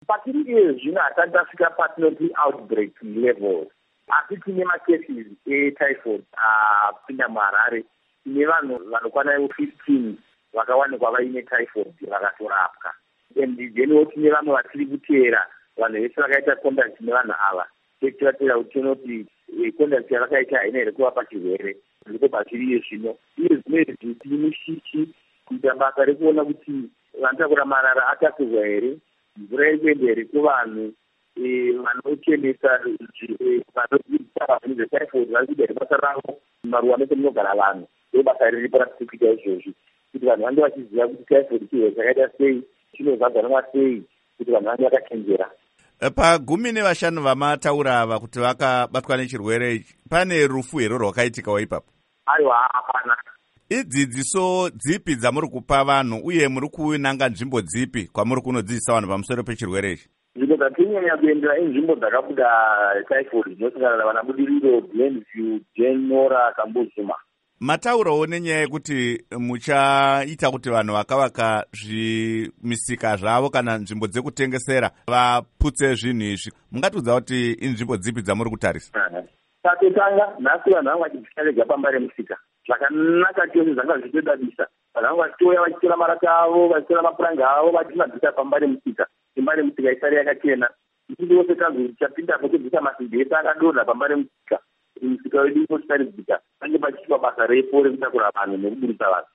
patiri zvino hatisati tasvika patinoti outbreak levels, asi tine macases etyphoid apinda muHarare. Tine vanhu vanokwana 15 vakawanikwa vaine typhoid vakatorapwa. And then tine vamwe vatiri kuteera vanhu vese vakaita contact nevanhu ava. Tiratira kuti tinoti contact yavakaita haina here kuvapa chirwere. Ndiko patiri zvino. Iye zvimwe zvitini mushishi kuita basa rekuona kuti vanotakura marara atakurwa here, mvura iri kuenda here kuvanhu, vanochenesa vanodzidzisa vanhu zvetyphoid vari kuita here basa ravo maruwa mese munogara vanhu. Ndo basa riripo ratiri kuita izvozvi, kuti vanhu vange vachiziva kuti typhoid chirwere chakaita sei, chinozadzanwa sei, kuti vanhu vange vakachenjera. Pa10 nevashanu vamataura ava kuti vakabatwa nechirwere ichi, pane rufu here rwakaitika ipapo? Aiwa, hapana. Idzidziso dzipi dzamuri kupa vanhu uye muri kunanga nzvimbo dzipi kwamuri kunodzidzisa vanhu pamusoro pechirwere ichi? Nzvimbo dzatinyanya kuendera inzvimbo dzakabuda typhoid dzinosangana navana budiriro, Glenview, Jenora, Kambuzuma. Mataurawo nenyaya yekuti muchaita kuti vanhu vakavaka zvimisika zvavo kana nzvimbo dzekutengesera vaputse zvinhu izvi. Mungatudza kuti inzvimbo dzipi dzamuri kutarisa? Pakutanga nhasi vanhu vangu vachidzitarega pamba remusika. Zvakanaka chose zvanga zvichidadisa. Vanhu vangu vachitoya vachitora marata avo, vachitora mapuranga avo, vachimadzisa pamba remusika. Imba remusika isari yakachena. Ichiti wose tanzi tichapinda kudzidzisa masimbi ese akadonha pamba remusika. Musika wedu ingosaridzika. Pange pachiitwa basa repo rekutakura vanhu nekuburisa vanhu.